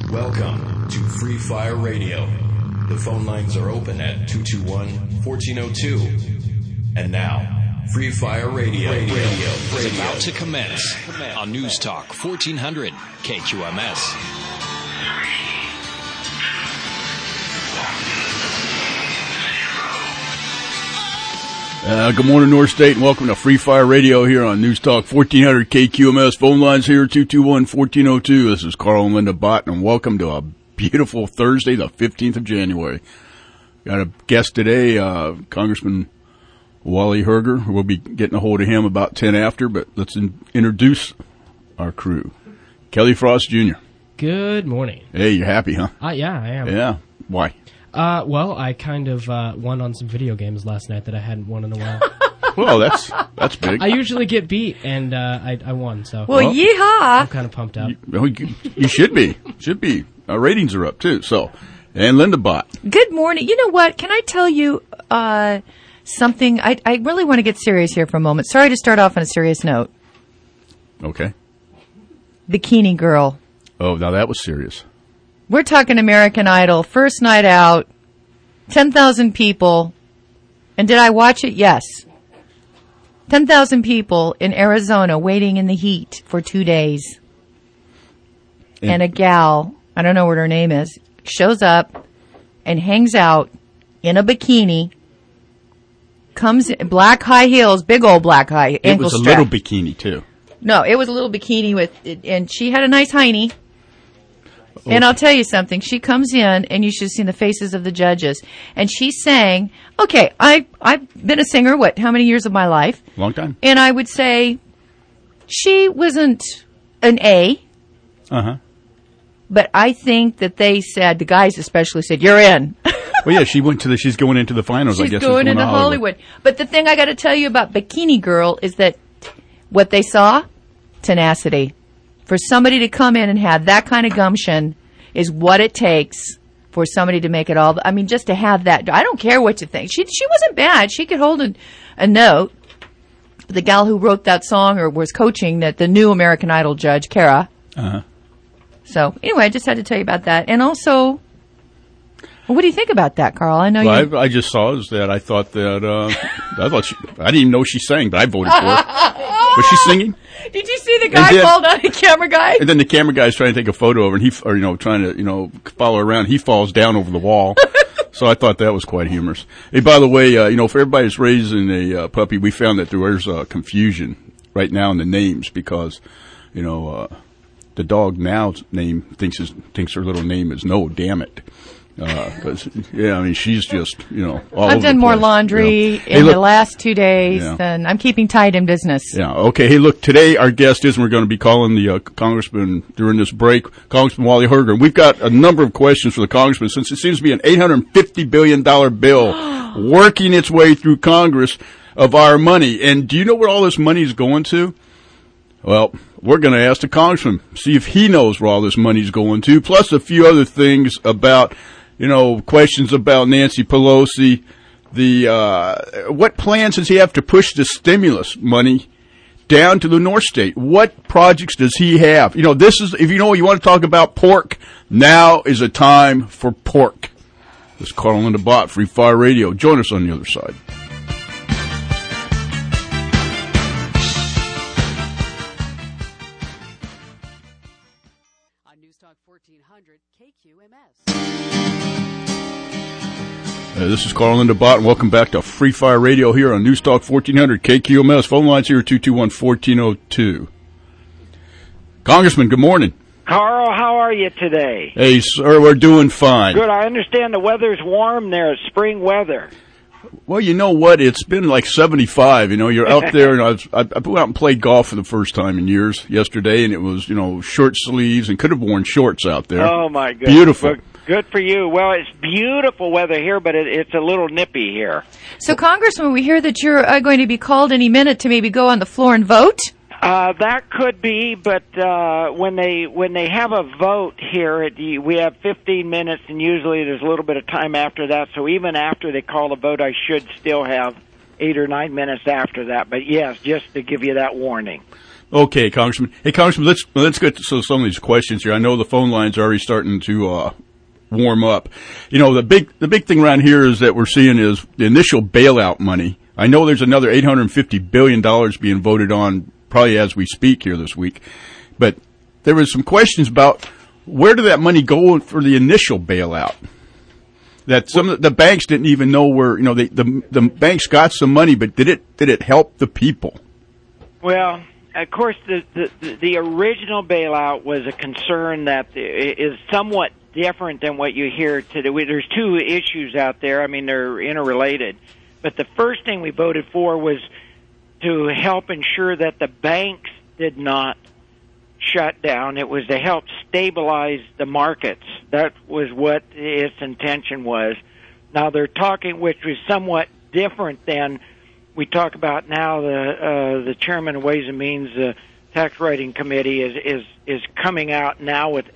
Welcome to Free Fire Radio. The phone lines are open at 221-1402. And now, Free Fire Radio is about to commence on News Talk 1400 KQMS. Good morning, North State, and welcome to Free Fire Radio here on News Talk 1400 KQMS. Phone lines here, 221-1402. This is Carl and Linda Bott, and welcome to a beautiful Thursday, the 15th of January. Got a guest today, Congressman Wally Herger. We'll be getting a hold of him about 10 after, but let's introduce our crew. Kelly Frost Jr. Good morning. Hey, you're happy, huh? Yeah, I am. Yeah. Why? Well, I kind of won on some video games last night that I hadn't won in a while. Well, that's big. I usually get beat, and I won, so. Well, yeehaw! I'm kind of pumped up. You should be. Should be. Our ratings are up, too, so. And Linda Bott. Good morning. You know what? Can I tell you something? I really want to get serious here for a moment. Sorry to start off on a serious note. Okay. Bikini Girl. Oh, now that was serious. We're talking American Idol, first night out, 10,000 people. And did I watch it? Yes. 10,000 people in Arizona waiting in the heat for 2 days. And a gal, I don't know what her name is, shows up and hangs out in a bikini, comes in black high heels, big old black high ankle strap. It was a little bikini, too. No, it was a little bikini and she had a nice hiney. And I'll tell you something. She comes in, and you should have seen the faces of the judges. And she sang, okay, I've been a singer, how many years of my life? Long time. And I would say she wasn't an A. Uh-huh. But I think that they said, the guys especially said, you're in. Well, yeah, she's going into the finals, I guess. She's going into Hollywood. But the thing I got to tell you about Bikini Girl is that what they saw, tenacity. For somebody to come in and have that kind of gumption is what it takes for somebody to make it all. I mean, just to have that. I don't care what you think. She wasn't bad. She could hold a note. The gal who wrote that song or was coaching the new American Idol judge, Kara. Uh-huh. So, anyway, I just had to tell you about that. And also, what do you think about that, Carl? I know I just saw is that I thought that, I didn't even know she sang, but I voted for her. Was she singing? Did you see the guy fall down, the camera guy? And then the camera guy's trying to take a photo of her, and trying to, follow her around. He falls down over the wall. So I thought that was quite humorous. Hey, by the way, for everybody that's raising a puppy, we found that there's confusion right now in the names because, the dog now's name thinks her little name is No Damn It. She's just, all I've done more laundry in the last 2 days than I'm keeping tight in business. Yeah. Okay. Hey, look, today our guest is, and we're going to be calling the congressman during this break, Congressman Wally Herger. We've got a number of questions for the congressman since it seems to be an $850 billion bill working its way through Congress of our money. And do you know where all this money is going to? Well, we're going to ask the congressman, see if he knows where all this money is going to, plus a few other things about questions about Nancy Pelosi, what plans does he have to push the stimulus money down to the North State? What projects does he have? This is, if you want to talk about pork, now is a time for pork. This is Carl and Linda Bott, Free Fire Radio. Join us on the other side. On News Talk 1400 KQMS. This is Carl and Linda Bott, and welcome back to Free Fire Radio here on News Talk 1400 KQMS. Phone lines here, 221-1402. Congressman, good morning. Carl, how are you today? Hey, sir, we're doing fine. Good. I understand the weather's warm there. It's spring weather. Well, you know what? It's been like 75. You're out there, and I went out and played golf for the first time in years yesterday, and it was, short sleeves, and could have worn shorts out there. Oh, my goodness. Beautiful. Well, good for you. Well, it's beautiful weather here, but it's a little nippy here. So, Congressman, we hear that you're going to be called any minute to maybe go on the floor and vote? That could be, but when they have a vote here, we have 15 minutes, and usually there's a little bit of time after that. So even after they call the vote, I should still have 8 or 9 minutes after that. But yes, just to give you that warning. Okay, Congressman. Hey, Congressman, let's get to some of these questions here. I know the phone lines are already starting to warm up. You know, the big thing around here is that we're seeing is the initial bailout money. I know there's another $850 billion being voted on probably as we speak here this week. But there was some questions about where did that money go for the initial bailout? That some of the banks didn't even know where, you know, the banks got some money, but did it help the people? Well, of course, the original bailout was a concern that is somewhat different than what you hear today. There's two issues out there. I mean, they're interrelated. But the first thing we voted for was to help ensure that the banks did not shut down. It was to help stabilize the markets. That was what its intention was. Now they're talking, which was somewhat different than we talk about now. The chairman of Ways and Means Tax Writing Committee is coming out now with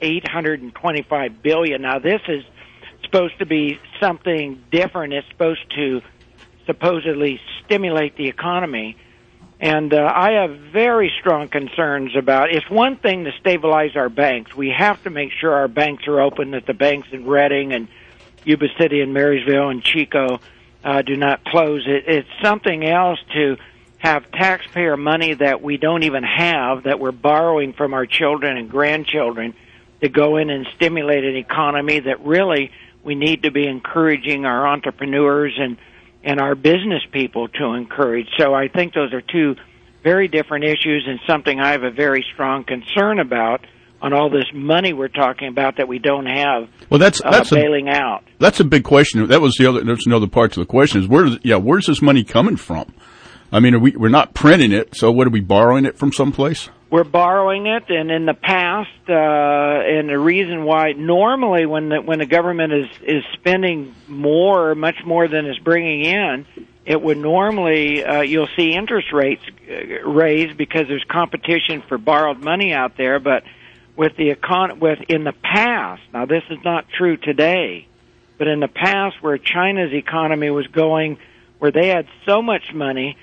$825 billion. Now this is supposed to be something different. It's supposed to supposedly stimulate the economy. And I have very strong concerns about, it's one thing to stabilize our banks. We have to make sure our banks are open, that the banks in Reading and Yuba City and Marysville and Chico do not close. It's something else to have taxpayer money that we don't even have, that we're borrowing from our children and grandchildren to go in and stimulate an economy that really we need to be encouraging our entrepreneurs and our business people to encourage. So I think those are two very different issues and something I have a very strong concern about on all this money we're talking about that we don't have. Well, that's bailing out. That's a big question. That was there's another part to the question is where's this money coming from? I mean, we're not printing it, so what, are we borrowing it from someplace? We're borrowing it, and in the past, and the reason why normally when the government is spending much more than it's bringing in, it would normally you'll see interest rates raised because there's competition for borrowed money out there. But with in the past, now this is not true today, but in the past where China's economy was going, where they had so much money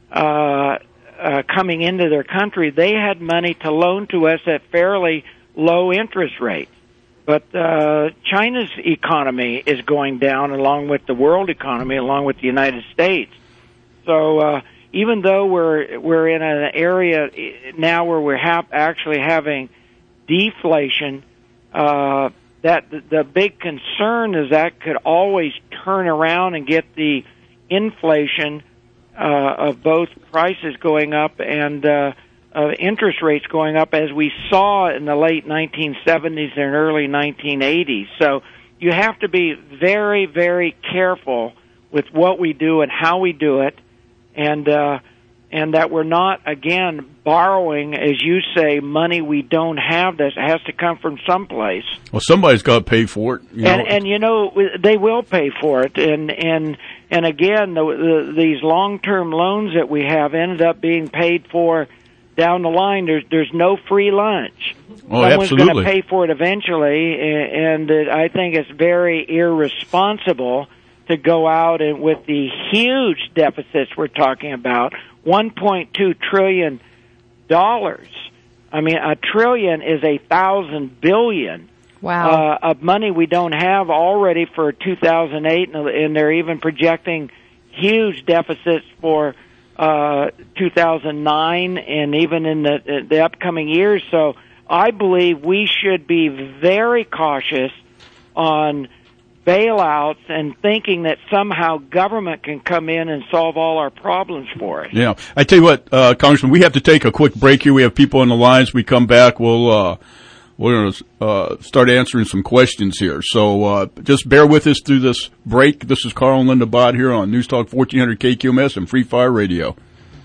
coming into their country, they had money to loan to us at fairly low interest rates. But China's economy is going down along with the world economy, along with the United States. So even though we're in an area now where we're actually having deflation, that the big concern is that could always turn around and get the inflation of both prices going up and interest rates going up, as we saw in the late 1970s and early 1980s. So you have to be very, very careful with what we do and how we do it, and that we're not, again, borrowing, as you say, money we don't have that has to come from someplace. Well, somebody's got to pay for it. And you know, they will pay for it. And again, these long-term loans that we have ended up being paid for down the line. There's no free lunch. Oh, Someone's absolutely going to pay for it eventually, and I think it's very irresponsible to go out and with the huge deficits we're talking about, $1.2 trillion. I mean, a trillion is 1,000 billion. Wow. Of money we don't have already for 2008, and they're even projecting huge deficits for 2009 and even in the upcoming years. So I believe we should be very cautious on bailouts and thinking that somehow government can come in and solve all our problems for us. Yeah. I tell you what, Congressman, we have to take a quick break here. We have people on the lines. We come back, we're going to start answering some questions here. So just bear with us through this break. This is Carl and Linda Bott here on News Talk 1400 KQMS and Free Fire Radio.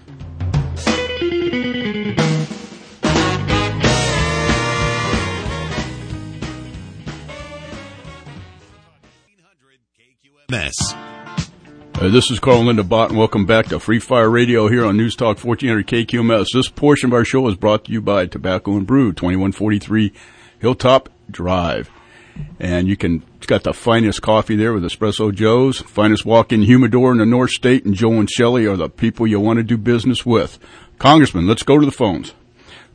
This is Carl and Linda Bott, and welcome back to Free Fire Radio here on News Talk 1400 KQMS. This portion of our show is brought to you by Tobacco and Brew, 2143 Hilltop Drive. And it's got the finest coffee there with Espresso Joe's, finest walk-in humidor in the North State, and Joe and Shelley are the people you want to do business with. Congressman, let's go to the phones.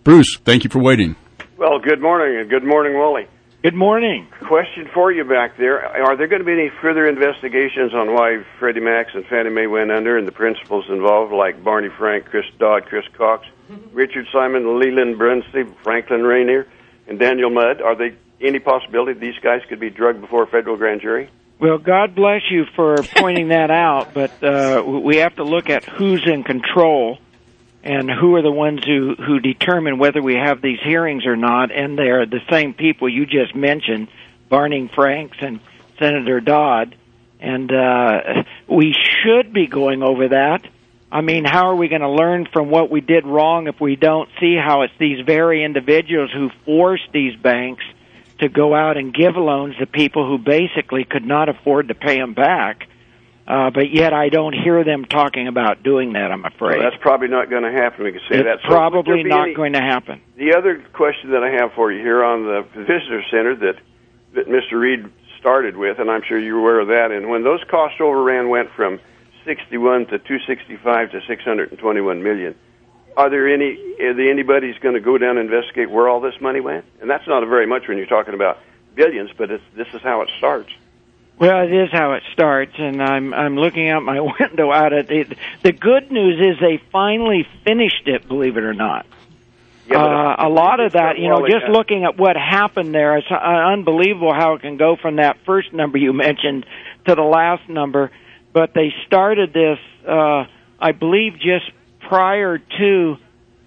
Bruce, thank you for waiting. Well, good morning, and good morning, Wally. Good morning. Question for you back there. Are there going to be any further investigations on why Freddie Mac and Fannie Mae went under and the principals involved, like Barney Frank, Chris Dodd, Chris Cox, Richard Simon, Leland Brunsey, Franklin Rainier, and Daniel Mudd? Are there any possibility these guys could be drugged before a federal grand jury? Well, God bless you for pointing that out, but we have to look at who's in control and who are the ones who determine whether we have these hearings or not, and they're the same people you just mentioned, Barney Franks and Senator Dodd, and we should be going over that. I mean, how are we going to learn from what we did wrong if we don't see how it's these very individuals who forced these banks to go out and give loans to people who basically could not afford to pay them back? But yet I don't hear them talking about doing that, I'm afraid. Well, that's probably not going to happen. We can say that. It's probably not going to happen. The other question that I have for you here on the visitor center that Mr. Reed started with, and I'm sure you're aware of that, and when those cost overrun went from 61 to 265 to 621 million, are there anybody's going to go down and investigate where all this money went? And that's not very much when you're talking about billions, but this is how it starts. Well, it is how it starts, and I'm looking out my window out at it. The good news is they finally finished it, believe it or not. Yeah, a lot of that, just looking at what happened there, it's unbelievable how it can go from that first number you mentioned to the last number. But they started this, I believe, just prior to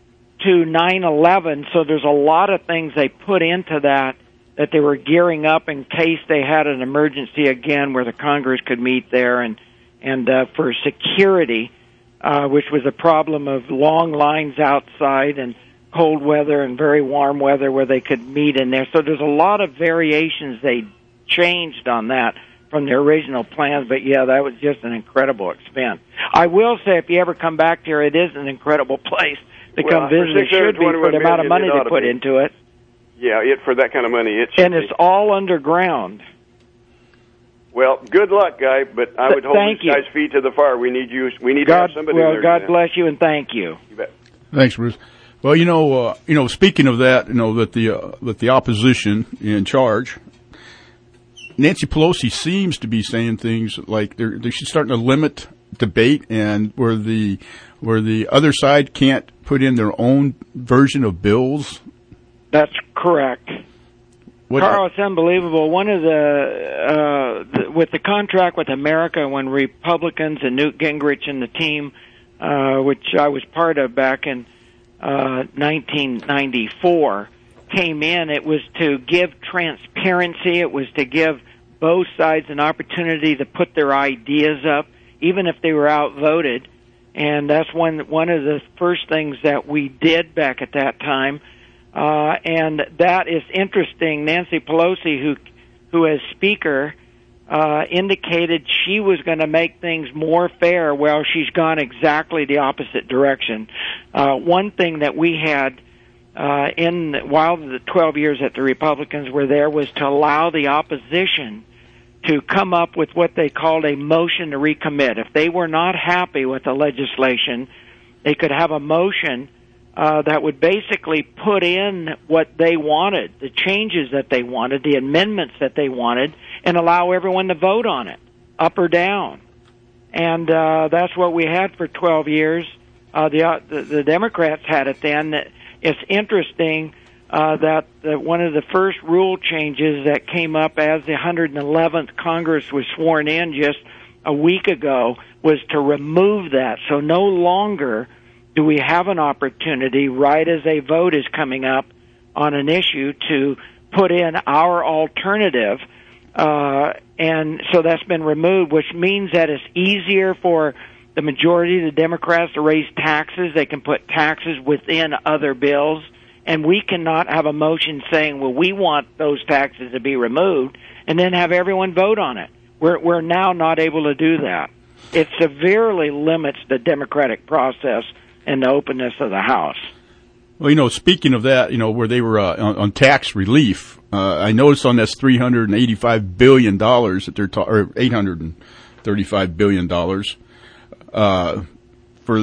9/11, so there's a lot of things they put into that they were gearing up in case they had an emergency again where the Congress could meet there, and for security, which was a problem of long lines outside and cold weather and very warm weather where they could meet in there. So there's a lot of variations they changed on that from their original plans, but yeah, that was just an incredible expense. I will say, if you ever come back here, it is an incredible place to come visit. It should be for the amount of money they put into it. Yeah, for that kind of money, it's all underground. Well, good luck, guy. But I would hold these guys' feet to the fire. We need you. We need to have somebody there. Well, God bless you, and thank you. You bet. Thanks, Bruce. Well, speaking of that, that the opposition in charge, Nancy Pelosi seems to be saying things like she's starting to limit debate, and where the other side can't put in their own version of bills. That's correct. Carl, it's unbelievable. One of with the contract with America, when Republicans and Newt Gingrich and the team, which I was part of back in 1994, came in, it was to give transparency. It was to give both sides an opportunity to put their ideas up, even if they were outvoted. And that's one of the first things that we did back at that time. And that is interesting. Nancy Pelosi, who as Speaker, indicated she was going to make things more fair. Well, she's gone exactly the opposite direction. One thing that we had while the 12 years that the Republicans were there was to allow the opposition to come up with what they called a motion to recommit. If they were not happy with the legislation, they could have a motion that would basically put in what they wanted, the changes that they wanted, the amendments that they wanted, and allow everyone to vote on it, up or down. And that's what we had for 12 years. The Democrats had it then. It's interesting that one of the first rule changes that came up as the 111th Congress was sworn in just a week ago was to remove that. So no longer do we have an opportunity, right as a vote is coming up on an issue, to put in our alternative. And so that's been removed, which means that it's easier for the majority of the Democrats to raise taxes. They can put taxes within other bills. And we cannot have a motion saying, well, we want those taxes to be removed, and then have everyone vote on it. We're now not able to do that. It severely limits the democratic process and the openness of the House. Well, speaking of that, where they were on tax relief, I noticed on this $385 billion that they're or $835 billion for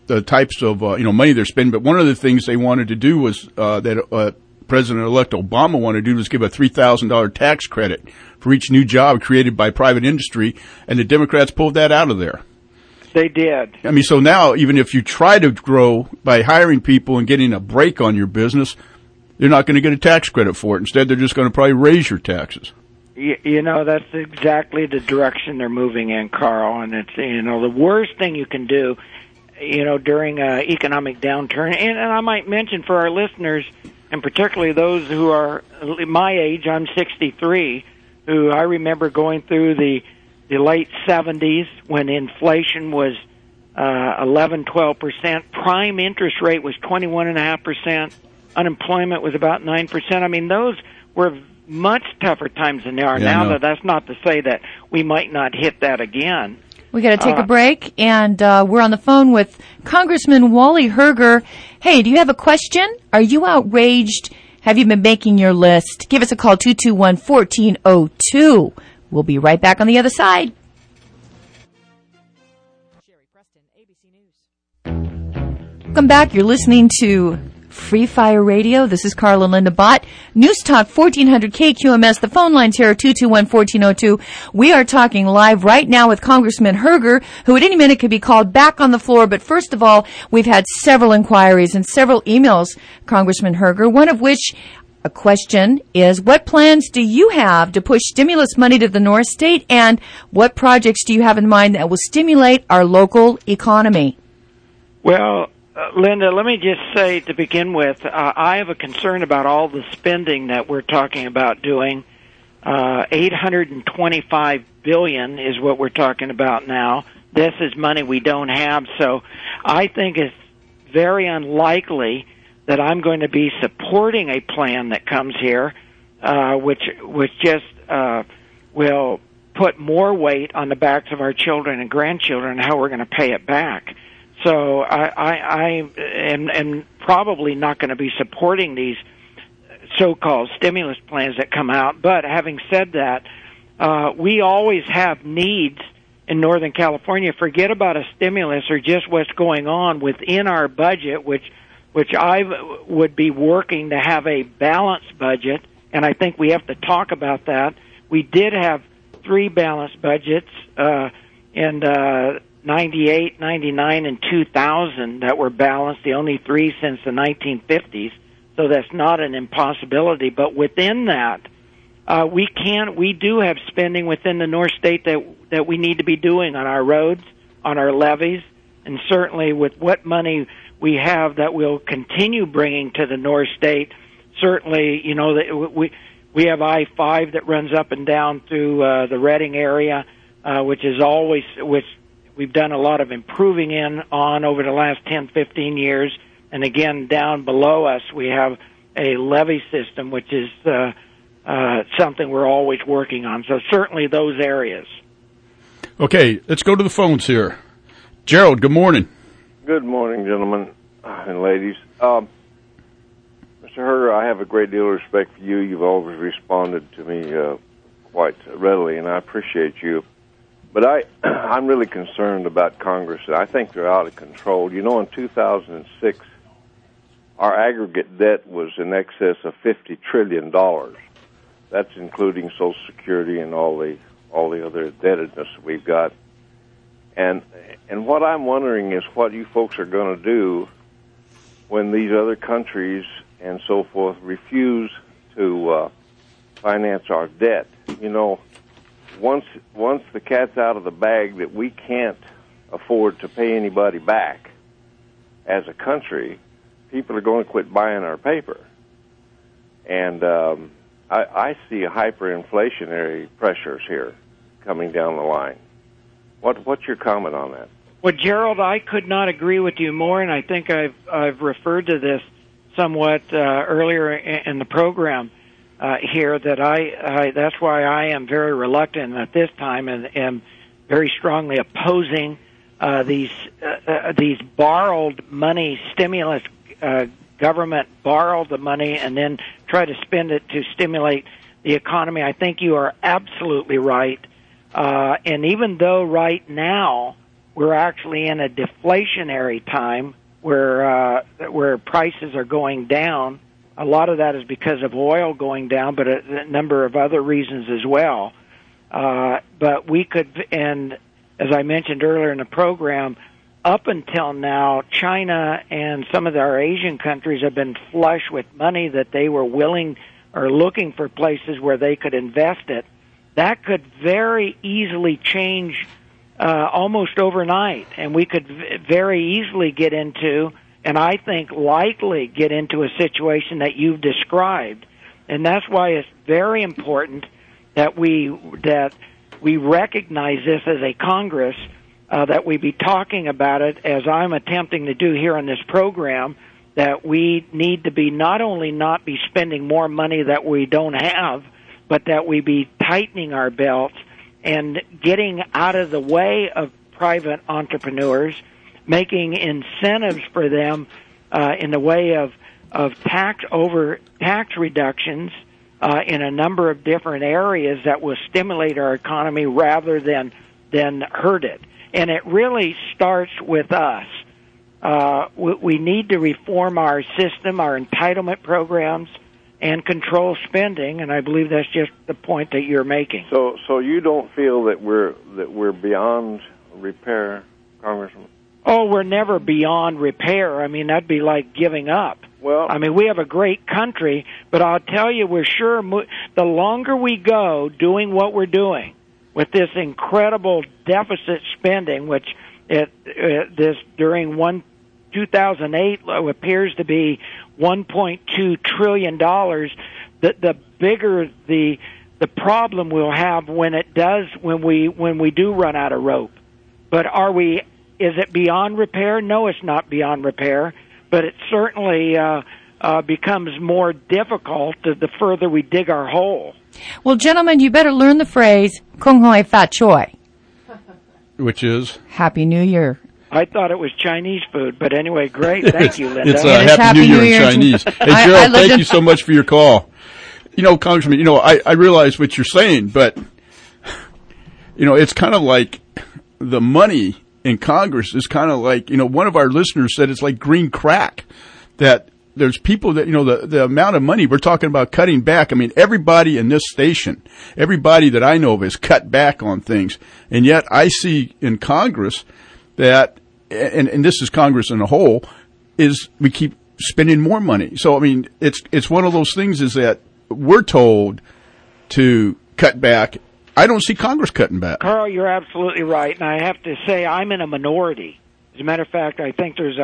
the types of money they're spending. But one of the things they wanted to do was that President-elect Obama wanted to do was give a $3,000 tax credit for each new job created by private industry, and the Democrats pulled that out of there. They did. I mean, so now even if you try to grow by hiring people and getting a break on your business, you're not going to get a tax credit for it. Instead, they're just going to probably raise your taxes. You know, that's exactly the direction they're moving in, Carl. And it's, the worst thing you can do, during an economic downturn. And I might mention for our listeners, and particularly those who are my age, I'm 63, who I remember going through the late 70s when inflation was 11-12%. Prime interest rate was 21.5%. Unemployment was about 9%. I mean, those were much tougher times than they are now. No. That's not to say that we might not hit that again. We got to take a break, and we're on the phone with Congressman Wally Herger. Hey, do you have a question? Are you outraged? Have you been making your list? Give us a call, 221-1402. We'll be right back on the other side. Sherry Preston, ABC News. Welcome back. You're listening to Free Fire Radio. This is Carla Linda Bott. News Talk 1400 KQMS. The phone lines here are 221-1402. We are talking live right now with Congressman Herger, who at any minute could be called back on the floor. But first of all, we've had several inquiries and several emails, Congressman Herger, one of which a question is, what plans do you have to push stimulus money to the North State, and what projects do you have in mind that will stimulate our local economy? Well, Linda, let me just say to begin with, I have a concern about all the spending that we're talking about doing. $825 billion is what we're talking about now. This is money we don't have, so I think it's very unlikely that I'm going to be supporting a plan that comes here, which just will put more weight on the backs of our children and grandchildren and how we're going to pay it back. So I am probably not going to be supporting these so-called stimulus plans that come out. But having said that, we always have needs in Northern California. Forget about a stimulus or just what's going on within our budget, which I would be working to have a balanced budget, and I think we have to talk about that. We did have 3 balanced budgets in 98, 99, and 2000 that were balanced, the only 3 since the 1950s, so that's not an impossibility. But within that, we do have spending within the North State that we need to be doing on our roads, on our levees, and certainly with what money we have that we'll continue bringing to the North State. Certainly, we have I-5 that runs up and down through the Redding area, which we've done a lot of improving on over the last 10, 15 years. And again, down below us, we have a levee system, which is something we're always working on. So certainly those areas. Okay, let's go to the phones here. Gerald, good morning. Good morning, gentlemen and ladies. Mr. Herger, I have a great deal of respect for you. You've always responded to me quite readily, and I appreciate you. But I'm really concerned about Congress, and I think they're out of control. In 2006, our aggregate debt was in excess of $50 trillion. That's including Social Security and all the other indebtedness we've got. And what I'm wondering is what you folks are going to do when these other countries and so forth refuse to finance our debt. Once the cat's out of the bag that we can't afford to pay anybody back as a country, people are going to quit buying our paper. And I see hyperinflationary pressures here coming down the line. What's your comment on that? Well, Gerald, I could not agree with you more, and I think I've referred to this somewhat earlier in the program here, that I that's why I am very reluctant at this time and am very strongly opposing these borrowed money stimulus. Government borrow the money and then try to spend it to stimulate the economy. I think you are absolutely right. And even though right now we're actually in a deflationary time where prices are going down. A lot of that is because of oil going down, but a number of other reasons as well. But we could, and as I mentioned earlier in the program, up until now, China and some of our Asian countries have been flush with money that they were willing or looking for places where they could invest it. That could very easily change almost overnight, and we could very easily get into, and I think likely get into a situation that you've described. And that's why it's very important that we recognize this as a Congress, that we be talking about it as I'm attempting to do here on this program, that we need to be not only not be spending more money that we don't have, but that we be tightening our belts and getting out of the way of private entrepreneurs, making incentives for them in the way of tax reductions in a number of different areas that will stimulate our economy rather than hurt it. And it really starts with us. We need to reform our system, our entitlement programs, and control spending, and I believe that's just the point that you're making. So you don't feel that we're beyond repair, Congressman? Oh, we're never beyond repair. I mean, that'd be like giving up. Well, I mean, we have a great country, but I'll tell you, we're sure the longer we go doing what we're doing with this incredible deficit spending, which during 2008 appears to be $1.2 trillion, the bigger the problem we'll have when we do run out of rope. But is it beyond repair? No, it's not beyond repair, but it certainly becomes more difficult the further we dig our hole. Well, gentlemen, you better learn the phrase "Kung Hoi Fat Choi," which is Happy New Year. I thought it was Chinese food, but anyway, great. Thank you, Linda. It's Happy New Year in Chinese. Hey, Gerald, thank you so much for your call. You know, Congressman, I realize what you're saying, but, it's kind of like the money in Congress is kind of like, one of our listeners said it's like green crack, that there's people that, the amount of money we're talking about cutting back. I mean, everybody in this station, everybody that I know of has cut back on things. And yet I see in Congress that, and this is Congress in a whole, is we keep spending more money. So, I mean, it's one of those things is that we're told to cut back. I don't see Congress cutting back. Carl, you're absolutely right. And I have to say, I'm in a minority. As a matter of fact, I think there's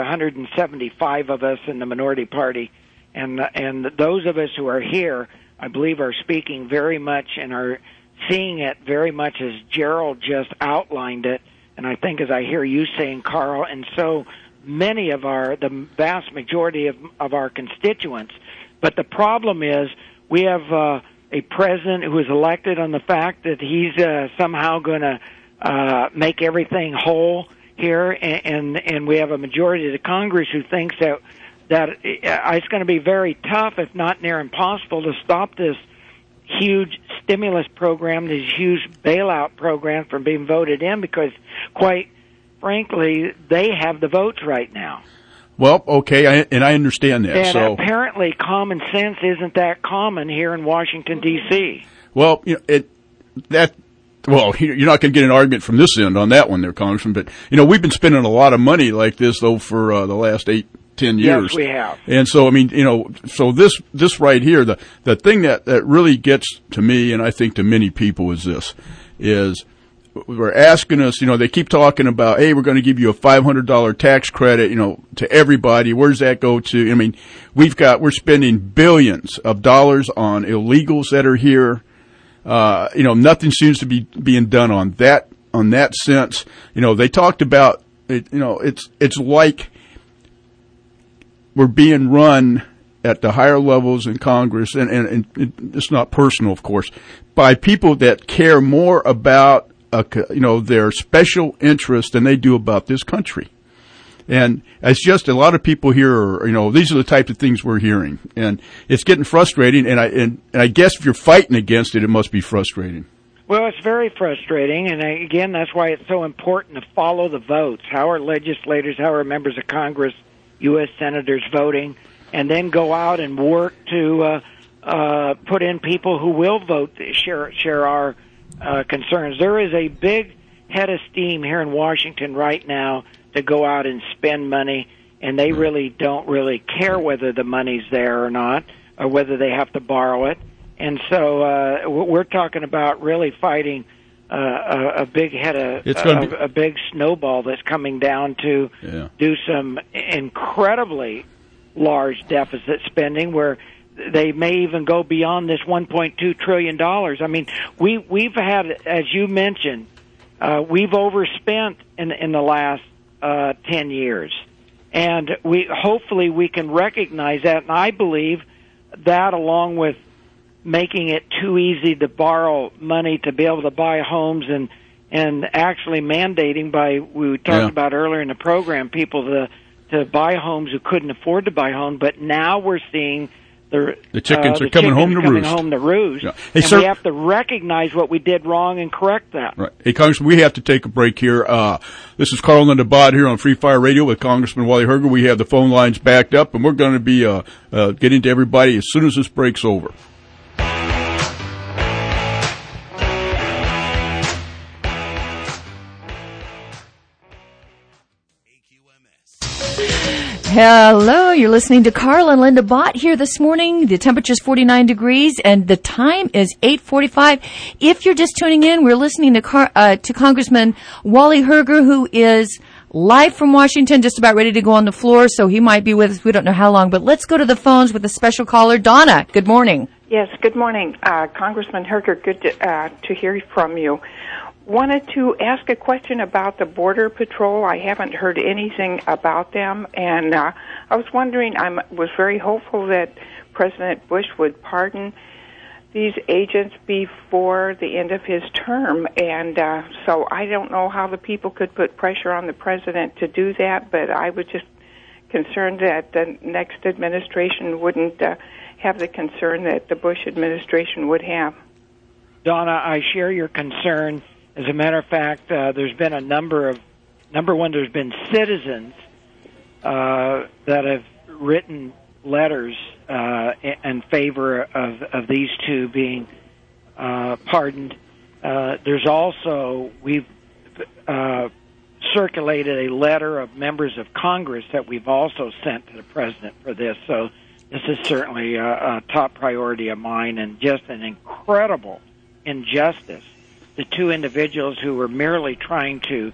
175 of us in the minority party. And those of us who are here, I believe, are speaking very much and are seeing it very much as Gerald just outlined it. And I think, as I hear you saying, Carl, and so many of the vast majority of our constituents. But the problem is we have a president who is elected on the fact that he's somehow going to make everything whole here, and we have a majority of the Congress who thinks that it's going to be very tough, if not near impossible, to stop this huge stimulus program, this huge bailout program from being voted in, because, quite frankly, they have the votes right now. Well, okay, I understand that. And so apparently common sense isn't that common here in Washington, D.C. Well, you're not going to get an argument from this end on that one there, Congressman, but, we've been spending a lot of money like this, though, for the last 8-10 years. Yes, we have. And so, I mean, so this right here, the thing that really gets to me, and I think to many people, is we're asking us, they keep talking about, hey, we're going to give you a $500 tax credit, to everybody. Where's that go to? I mean, we're spending billions of dollars on illegals that are here. Nothing seems to be being done on that sense. They talked about it, it's like we're being run at the higher levels in Congress, and it's not personal, of course, by people that care more about their special interest than they do about this country. And it's just a lot of people here these are the types of things we're hearing, and it's getting frustrating. And I guess if you're fighting against it, it must be frustrating. Well, it's very frustrating, and again, that's why it's so important to follow the votes. How are legislators, how are members of Congress, U.S. senators voting, and then go out and work to put in people who will vote, share our concerns. There is a big head of steam here in Washington right now to go out and spend money, and they really don't really care whether the money's there or not, or whether they have to borrow it. And so we're talking about really fighting a big head of a big snowball that's coming down to do some incredibly large deficit spending, where they may even go beyond this $1.2 trillion. I mean, we've had, as you mentioned, we've overspent in the last 10 years, and hopefully we can recognize that. And I believe that, along with making it too easy to borrow money to be able to buy homes, and actually mandating, by we talked about earlier in the program, people to buy homes who couldn't afford to buy homes. But now we're seeing the chickens are coming home to roost. Yeah. Hey, and we have to recognize what we did wrong and correct that. Right. Hey, Congressman, we have to take a break here. This is Carl Linda Bott here on Free Fire Radio with Congressman Wally Herger. We have the phone lines backed up, and we're going to be getting to everybody as soon as this break's over. Hello, you're listening to Carl and Linda Bott here this morning. The temperature's 49 degrees, and the time is 8:45. If you're just tuning in, we're listening to Congressman Wally Herger, who is live from Washington, just about ready to go on the floor, so he might be with us. We don't know how long, but let's go to the phones with a special caller. Donna, good morning. Yes, good morning. Congressman Herger, good to hear from you. Wanted to ask a question about the Border Patrol. I haven't heard anything about them, and I was wondering, I was very hopeful that President Bush would pardon these agents before the end of his term, and so I don't know how the people could put pressure on the president to do that, but I was just concerned that the next administration wouldn't have the concern that the Bush administration would have. Donna, I share your concern. As a matter of fact, there's been a number one, there's been citizens that have written letters in favor of these two being pardoned. There's also, we've circulated a letter of members of Congress that we've also sent to the president for this. So this is certainly a top priority of mine, and just an incredible injustice. The two individuals who were merely trying to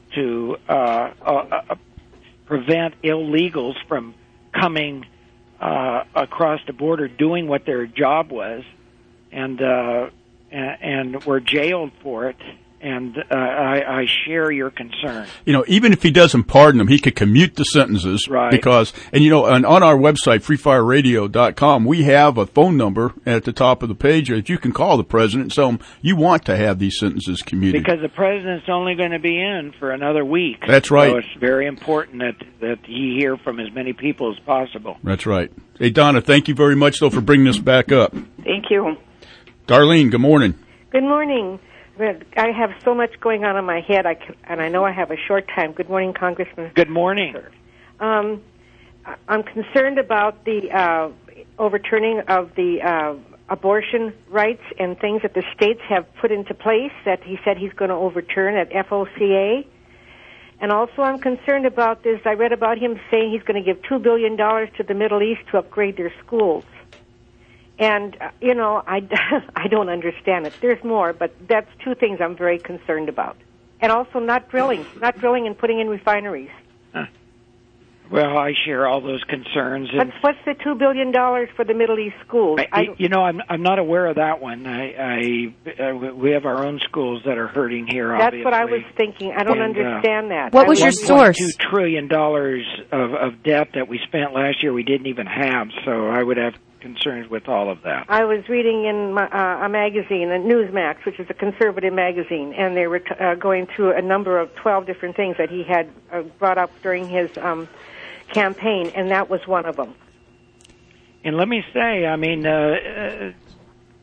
prevent illegals from coming across the border, doing what their job was, and were jailed for it. And I share your concern. You know, even if he doesn't pardon them, he could commute the sentences. Right. Because, and you know, on our website, freefireradio.com, we have a phone number at the top of the page that you can call the president and tell him you want to have these sentences commuted. Because the president's only going to be in for another week. That's right. So it's very important that he hear from as many people as possible. That's right. Hey, Donna, thank you very much, though, for bringing this back up. Thank you. Darlene, good morning. Good morning. I have so much going on in my head, and I know I have a short time. Good morning, Congressman. Good morning. I'm concerned about the overturning of the abortion rights and things that the states have put into place that he said he's going to overturn at FOCA. And also I'm concerned about this. I read about him saying he's going to give $2 billion to the Middle East to upgrade their schools. And, you know, I don't understand it. There's more, but that's two things I'm very concerned about. And also not drilling and putting in refineries. Well, I share all those concerns. What's the $2 billion for the Middle East schools? I'm not aware of that one. We have our own schools that are hurting here, obviously. That's what I was thinking. I don't understand that. What was your source? $2 trillion of debt that we spent last year we didn't even have, so I would have concerns with all of that. I was reading in a magazine, Newsmax, which is a conservative magazine, and they were going through a number of 12 different things that he had brought up during his campaign, and that was one of them. And let me say, I mean,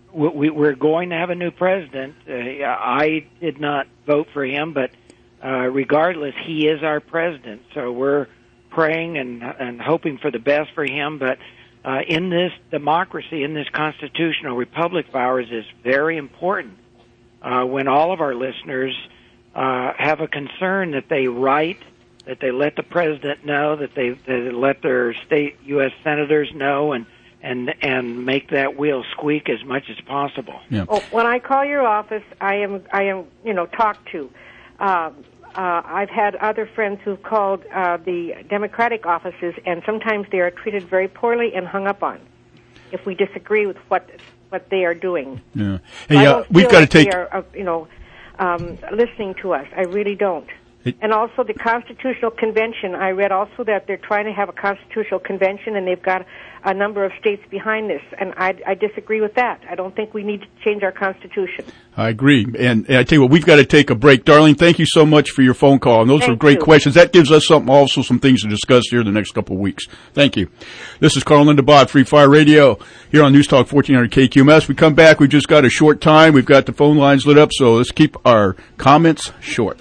we're going to have a new president. I did not vote for him, but regardless, he is our president. So we're praying and hoping for the best for him. But in this democracy, in this constitutional republic of ours, is very important when all of our listeners have a concern that they write, that they let the president know, that they let their state U.S. senators know, and make that wheel squeak as much as possible. Yeah. Oh, when I call your office, I am talked to. I've had other friends who've called the Democratic offices, and sometimes they are treated very poorly and hung up on if we disagree with what they are doing. Yeah. Hey, we've got to take. They are, listening to us. I really don't. And also the Constitutional Convention. I read also that they're trying to have a Constitutional Convention, and they've got a number of states behind this. And I disagree with that. I don't think we need to change our Constitution. I agree. And I tell you what, we've got to take a break. Darlene, thank you so much for your phone call. And those were great questions. That gives us some things to discuss here the next couple of weeks. Thank you. This is Carl Lindenbach, Free Fire Radio, here on News Talk 1400 KQMS. We come back. We've just got a short time. We've got the phone lines lit up, so let's keep our comments short.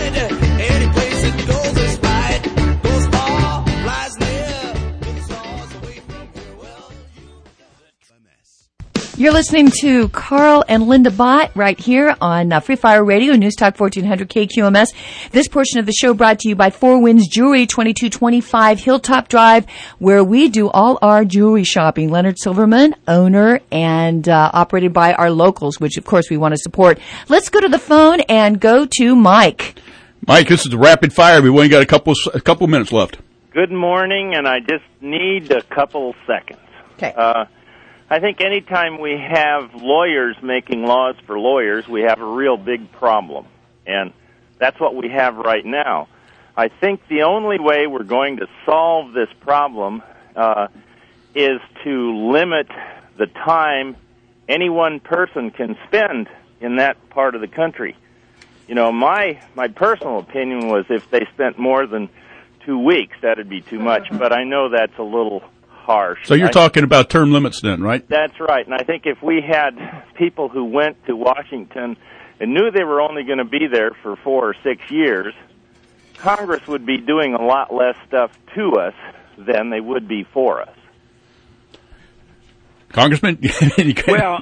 You're listening to Carl and Linda Bott right here on Free Fire Radio, News Talk 1400 KQMS. This portion of the show brought to you by Four Winds Jewelry, 2225 Hilltop Drive, where we do all our jewelry shopping. Leonard Silverman, owner and operated by our locals, which of course we want to support. Let's go to the phone and go to Mike. Mike, this is the rapid fire. We've only got a couple minutes left. Good morning, and I just need a couple seconds. Okay. I think anytime we have lawyers making laws for lawyers, we have a real big problem. And that's what we have right now. I think the only way we're going to solve this problem is to limit the time any one person can spend in that part of the country. You know, my personal opinion was if they spent more than 2 weeks, that'd be too much. But I know that's a little harsh. So you're talking about term limits then, right? That's right. And I think if we had people who went to Washington and knew they were only going to be there for 4 or 6 years, Congress would be doing a lot less stuff to us than they would be for us. Congressman? Well,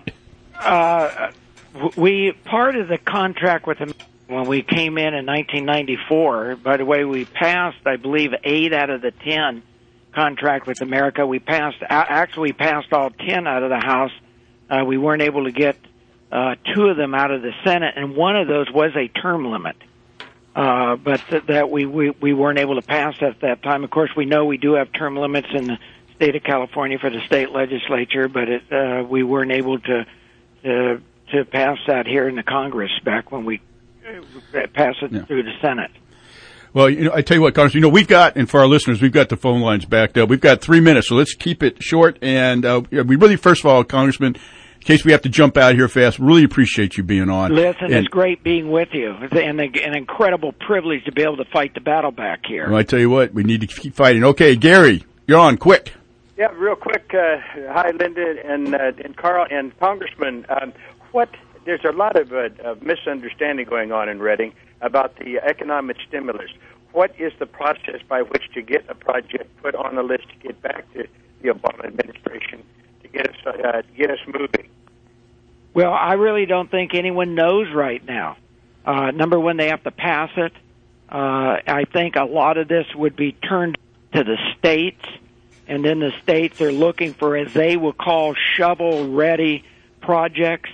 we part of the contract with them when we came in 1994, by the way, we passed, I believe, 8 out of the 10 contract with America. We passed all 10 out of the House. We weren't able to get 2 of them out of the Senate, and one of those was a term limit. But that we weren't able to pass at that time. Of course, we know we do have term limits in the state of California for the state legislature, but we weren't able to pass that here in the Congress back when we passed it through the Senate. Well, I tell you what, Congressman, we've got, and for our listeners, we've got the phone lines backed up. We've got 3 minutes, so let's keep it short. And we really, first of all, Congressman, in case we have to jump out here fast, really appreciate you being on. Listen, it's great being with you. It's an incredible privilege to be able to fight the battle back here. Well, I tell you what, we need to keep fighting. Okay, Gary, you're on, quick. Yeah, real quick. Hi, Linda and Carl and Congressman. There's a lot of misunderstanding going on in Reading about the economic stimulus. What is the process by which to get a project put on the list to get back to the Obama administration to get us moving? Well, I really don't think anyone knows right now. Number one, they have to pass it. I think a lot of this would be turned to the states, and then the states are looking for, as they will call, shovel-ready projects.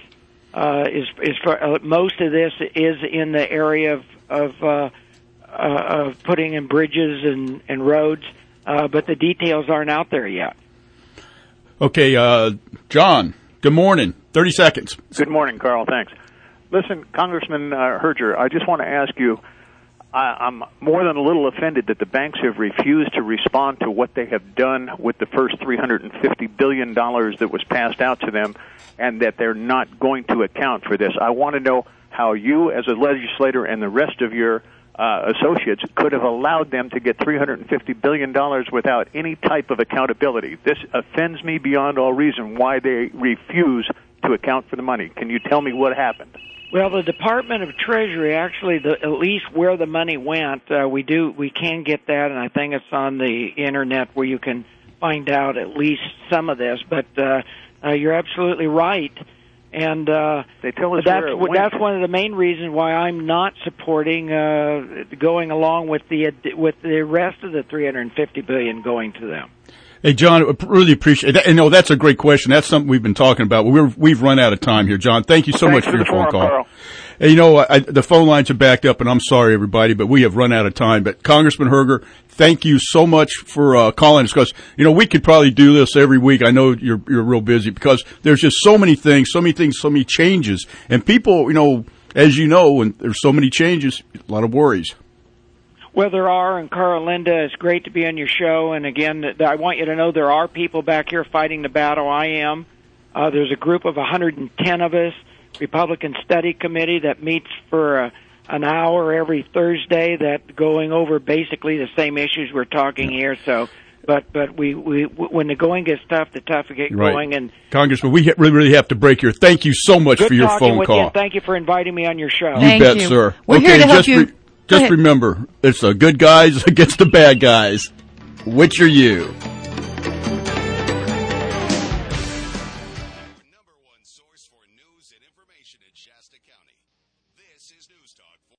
Most of this is in the area of putting in bridges and roads, but the details aren't out there yet. Okay, John, good morning. 30 seconds. Good morning, Carl. Thanks. Listen, Congressman Herger, I just want to ask you, I'm more than a little offended that the banks have refused to respond to what they have done with the first $350 billion that was passed out to them, and that they're not going to account for this. I want to know how you, as a legislator, and the rest of your associates could have allowed them to get $350 billion without any type of accountability. This offends me beyond all reason why they refuse to account for the money. Can you tell me what happened? Well, the Department of Treasury, actually, at least where the money went, we can get that, and I think it's on the internet where you can find out at least some of this. But you're absolutely right, and they tell us that's one of the main reasons why I'm not supporting going along with the rest of the $350 billion going to them. Hey, John, I really appreciate that. And, that's a great question. That's something we've been talking about. We've run out of time here, John. Thank you so much for your phone call. Carl. Hey, the phone lines are backed up, and I'm sorry, everybody, but we have run out of time. But Congressman Herger, thank you so much for calling us, because we could probably do this every week. I know you're real busy, because there's just so many things, so many changes, and people, as you know, when there's so many changes, a lot of worries. Well, there are, and Carl, Linda, it's great to be on your show. And again, I want you to know there are people back here fighting the battle. I am. There's a group of 110 of us, Republican Study Committee, that meets for an hour every Thursday, that going over basically the same issues we're talking here. So, but we when the going gets tough, the tough get going. And Congressman, we really have to break here. Thank you so much for your phone call. You. Thank you for inviting me on your show. You bet, sir. We're here to help you. Just remember, it's the good guys against the bad guys. Which are you?